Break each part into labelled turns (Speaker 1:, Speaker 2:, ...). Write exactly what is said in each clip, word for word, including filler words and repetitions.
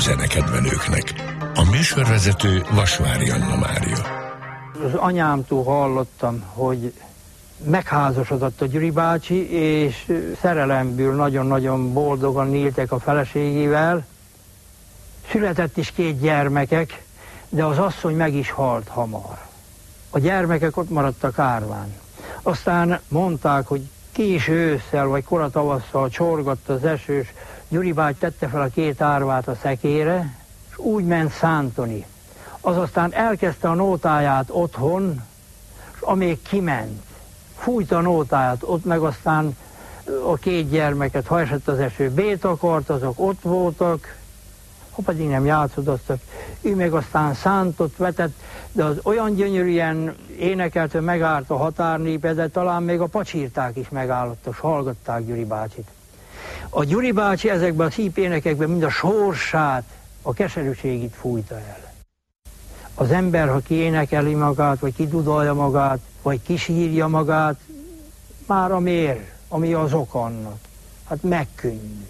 Speaker 1: zenekedvelőknek. A műsorvezető Vasvári Anna Mária.
Speaker 2: Az anyámtól hallottam, hogy megházasodott a Gyuri bácsi, és szerelemből nagyon-nagyon boldogan éltek a feleségével. Született is két gyermekek, de az asszony meg is halt hamar. A gyermekek ott maradtak árván. Aztán mondták, hogy késő ősszel vagy kora tavasszal csorgott az esős, Gyuri bácsi tette fel a két árvát a szekére, és úgy ment szántoni. Az aztán elkezdte a nótáját otthon, és amíg kiment, fújta a nótáját, ott meg aztán a két gyermeket, ha esett az eső, bét akart, azok ott voltak, ha pedig nem játszodoztak, ő meg aztán szántott, vetett, de az olyan gyönyörűen énekelt, hogy megállt a határnépe, de talán még a pacsírták is megállottak, és hallgatták Gyuri bácsit. A Gyuri bácsi ezekben a szép énekekben mind a sorsát, a keserűségét fújta el. Az ember, ha kiénekeli magát, vagy kidudolja magát, vagy kisírja magát, már a mér, ami az ok annak, hát megkönnyű.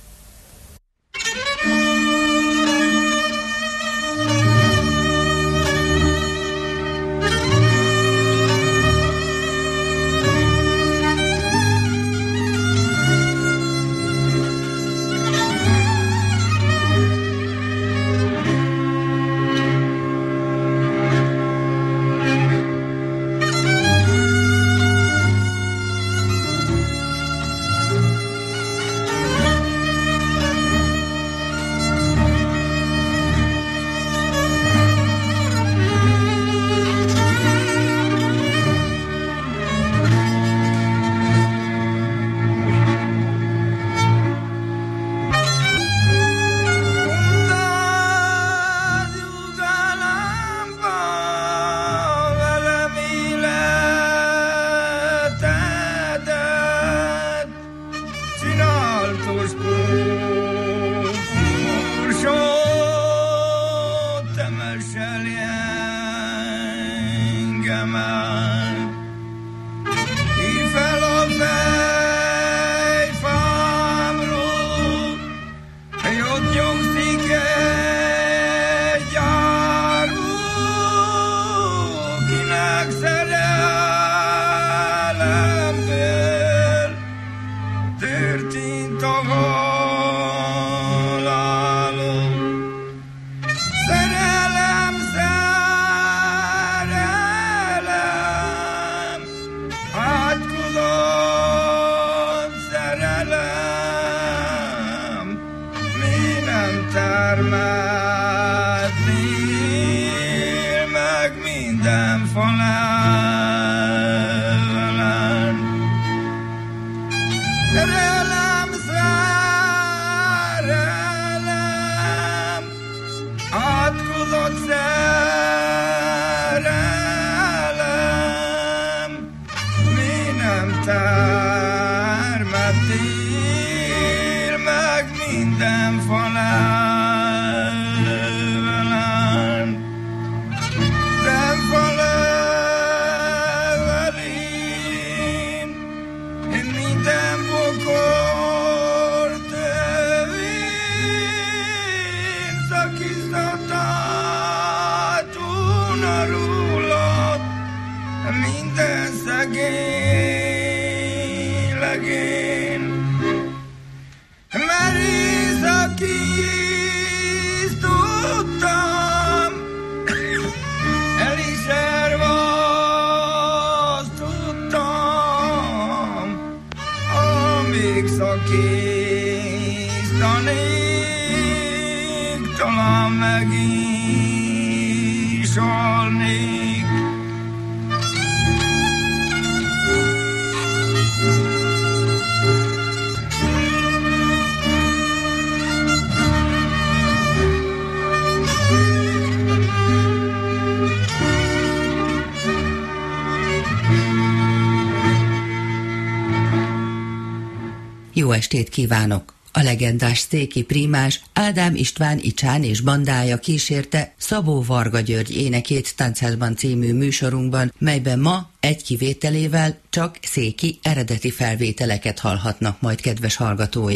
Speaker 3: Jó estét kívánok! A legendás széki prímás Ádám István Icsán és bandája kísérte Szabó Varga György énekét Táncházban című műsorunkban, melyben ma egy kivételével csak széki eredeti felvételeket hallhatnak majd kedves hallgatóink.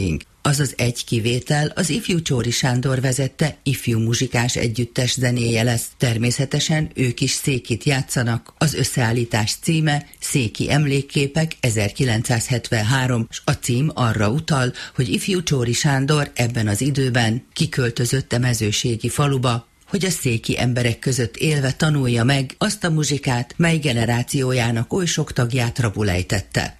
Speaker 3: azaz egy kivétel az ifjú Csóri Sándor vezette ifjú muzsikás együttes zenéje lesz. Természetesen ők is székit játszanak. Az összeállítás címe Széki emlékképek ezerkilencszázhetvenhárom, s a cím arra utal, hogy ifjú Csóri Sándor ebben az időben kiköltözött a mezőségi faluba, hogy a széki emberek között élve tanulja meg azt a muzsikát, mely generációjának oly sok tagját rabul ejtette.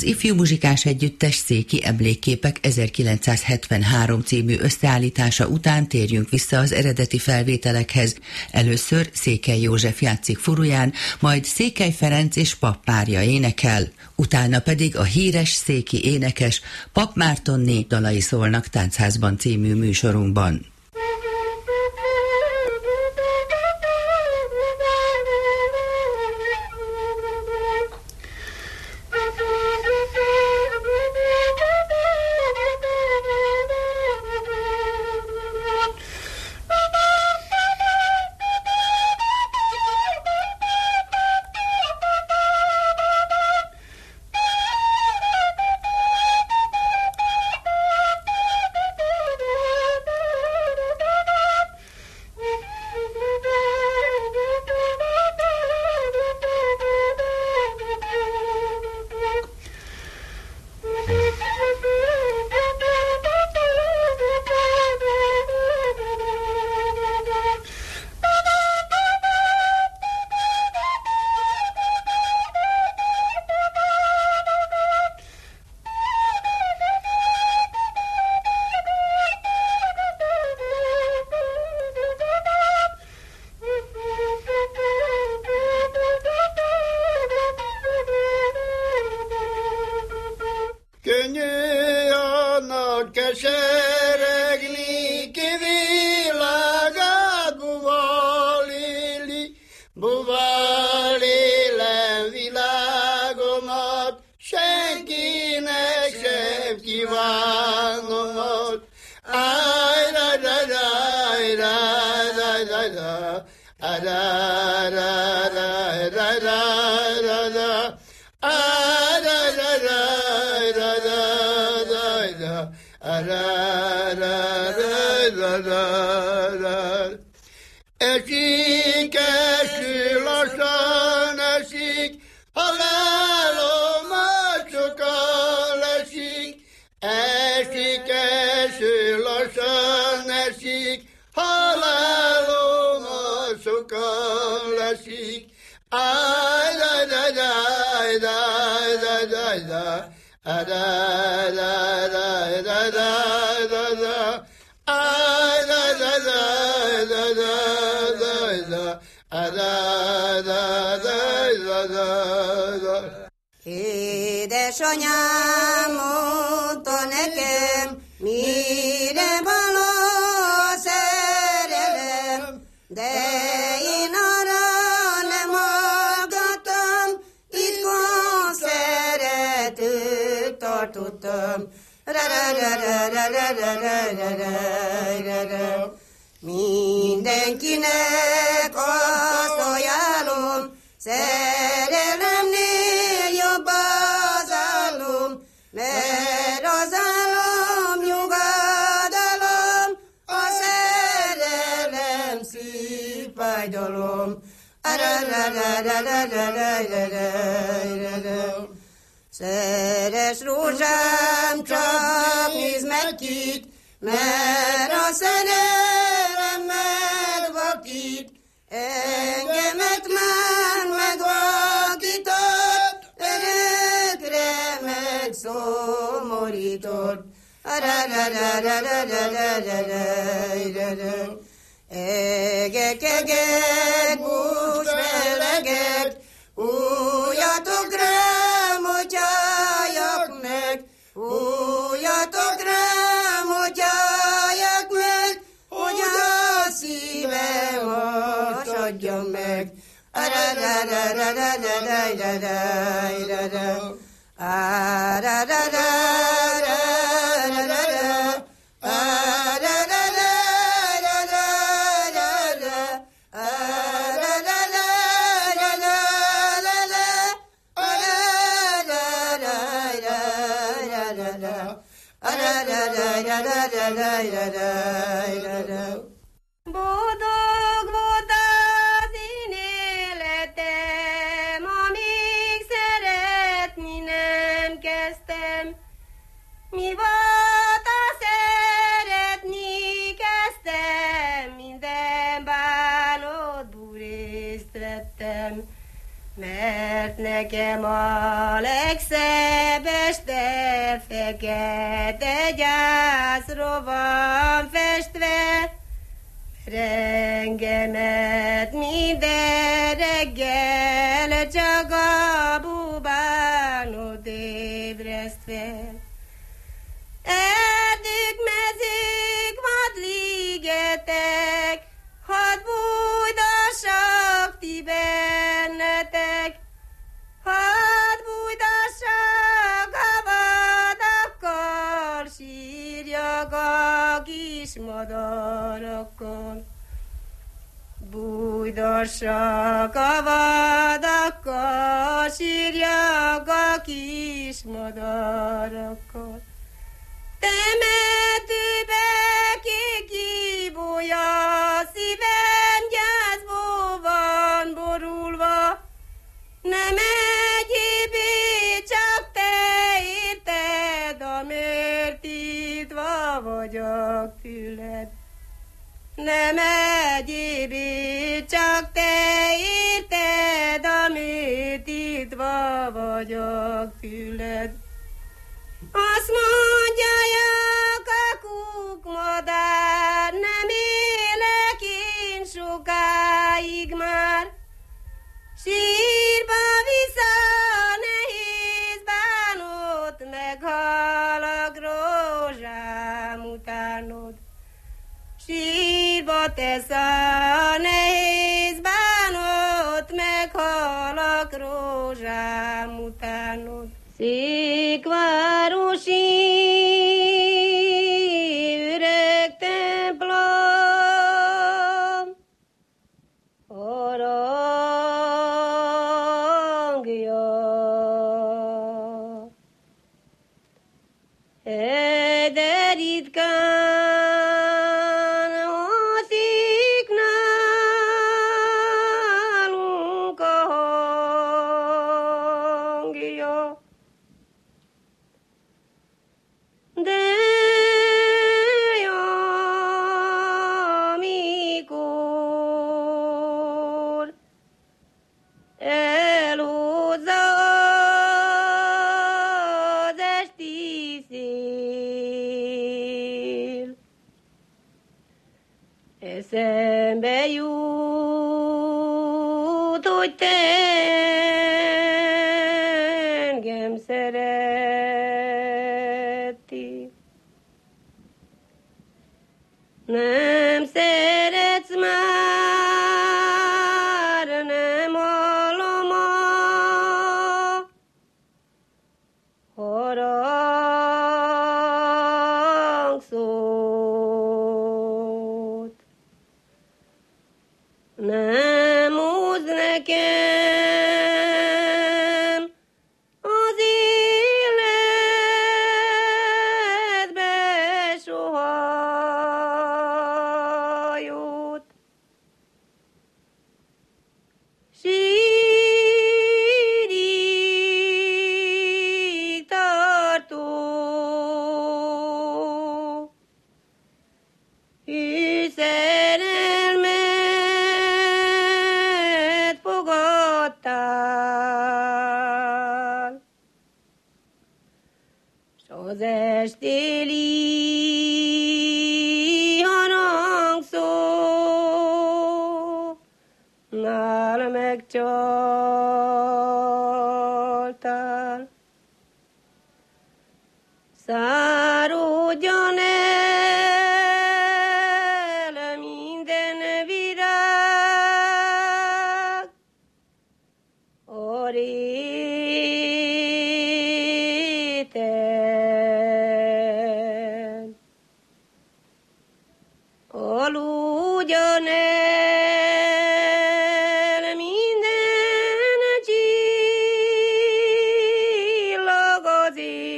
Speaker 3: Az Ifjú Muzsikás Együttes Széki Emlékképek ezerkilencszázhetvenhárom című összeállítása után térjünk vissza az eredeti felvételekhez. Először Székely József játszik furuján, majd Székely Ferenc és Papp Mária énekel, utána pedig a híres széki énekes Papp Mártonné dalai szólnak Táncházban című műsorunkban.
Speaker 4: Esik, eső, lassan esik, halálom sokkal esik. Esik, eső, lassan esik, halálom sokkal esik. Áj, dáj, dáj, dáj, dáj, dáj, dáj, dáj. Da da da da da da da da. Ay da da da da da da da da da da da.
Speaker 5: Édesanyám mondta nekem, mire való a szerelem, de én arra nem hallgattam, itthon szeretőt tartottam. Mindenkinek azt ajánlom, szerelemnél jobb az álom, mert az álom nyugodalom, a szerelem szív fájdalom. Szeres rózsám, csak nézd meg kit, mert a szerelem megvakít. Engemet már megvakított, örökre megszomorított. Egek, egek, bús meleget, újatok rám, hogy halljak meg, újatok rám, hogy halljak meg, hogy a szívem hasadjon meg.
Speaker 6: Boldog volt az én életem, amíg szeretni nem kezdtem. Mi volt a szeretni kezdtem, minden bánatból részt vettem. mert nekem a legszebb este fekete gyászról van festve, rengemet minden reggel csak a bubánod ébreszt fel. Erdők, mezők, vadligetek, hadd bújdassak ti bennetek, hadd bújdassak a vadakkal, sírjak a kis madarakkal. Bújdassak a vadakkal, sírjak a kis madarakkal. Temetőbe kikibújja, szívem gyászból van borulva. Nem egyébé, csak te érted, amért tiltva vagyok tőled. Nem egyébé, csak te érted, amért tiltva vagyok tőled. Azt mondják a kukmadár, nem élek én sokáig már. Sírba vissza nehéz bánod, meghalak rózsám utánod. Sírba tesz a nehéz bánod, meghalak rózsám utánod. Székvárosi öreg templom, harangja, de ritkán haszik nálunk a hangja. De amikor elhozza az esti szél, eszembe jut, hogy te engem szerettél. Nem szeretsz már, nem hallom a harangszót. Nem húz nekem az életbe soha jót. Sírig tartó hű szerelmet fogadtál, s az estéli harangszó nál megcsaltál. Száradjon el minden virág a réten. Aludjon el minden csillag az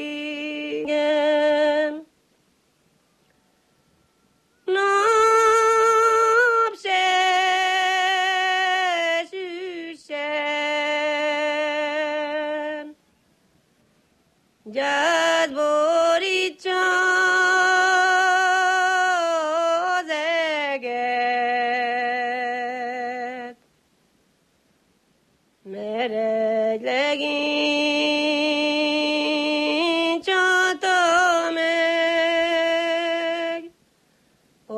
Speaker 6: égen. Nap se süssen, gyász borítsa az eget. Mert meredj legény csata meg a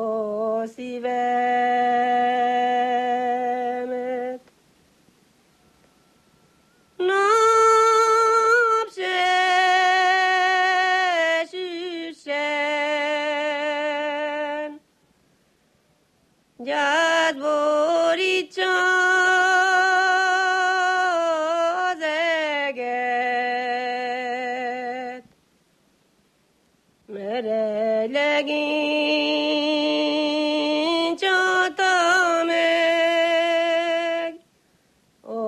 Speaker 6: szívemet. Nap se süssen, gyász borítsa az eget, meredj legény csata meg a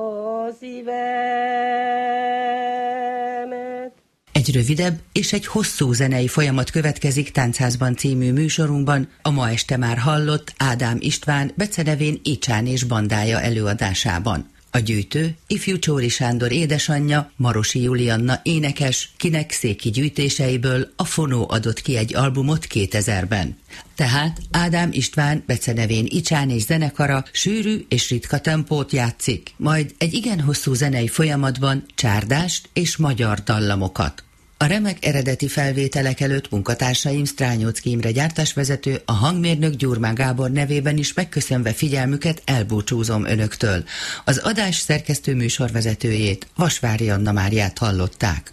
Speaker 6: szívemet.
Speaker 3: Egy rövidebb és egy hosszú zenei folyamat következik Táncházban című műsorunkban, a ma este már hallott Ádám István becenevén Icsán és bandája előadásában. A gyűjtő ifjú Csóri Sándor édesanyja, Marosi Julianna énekes, kinek széki gyűjtéseiből a Fonó adott ki egy albumot kétezerben. Tehát Ádám István becenevén Icsán és zenekara sűrű és ritka tempót játszik, majd egy igen hosszú zenei folyamatban csárdást és magyar dallamokat. A remek eredeti felvételek előtt munkatársaim Strányóczky Imre gyártásvezető, a hangmérnök Gyurmán Gábor nevében is megköszönve figyelmüket elbúcsúzom önöktől. Az adás szerkesztő műsorvezetőjét, Vasvári Anna Máriát hallották.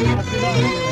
Speaker 7: Köszönöm.